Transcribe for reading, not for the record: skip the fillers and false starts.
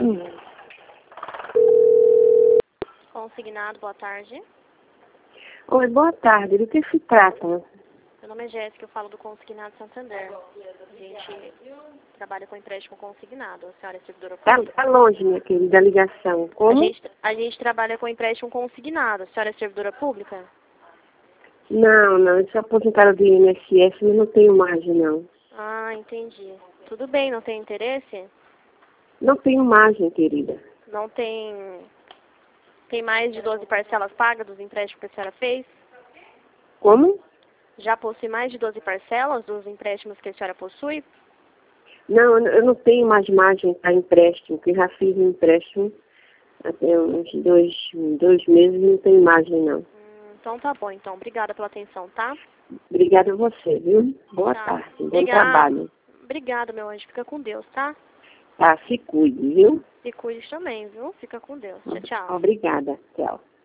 Consignado, boa tarde. Oi, boa tarde. Do que se trata? Meu nome é Jéssica, eu falo do Consignado Santander. A gente trabalha com empréstimo consignado. A senhora é servidora pública? Tá longe, minha querida, a ligação. Como? A gente trabalha com empréstimo consignado. A senhora é servidora pública? Não, eu sou aposentada do INSS, mas não tenho margem, não. Ah, entendi. Tudo bem, não tem interesse? Não tenho margem, querida. Não tem... Tem mais de 12 parcelas pagas dos empréstimos que a senhora fez? Como? Já possui mais de 12 parcelas dos empréstimos que a senhora possui? Não, eu não tenho mais margem para empréstimo, porque já fiz um empréstimo até uns dois meses e não tenho margem, não. Então tá bom, então. Obrigada pela atenção, tá? Obrigada a você, viu? Boa Tá. tarde, bom Obrigada. trabalho. Obrigada, meu anjo. Fica com Deus, tá? Tá, se cuide, viu? Se cuide também, viu? Fica com Deus. Tchau, tchau. Obrigada, tchau.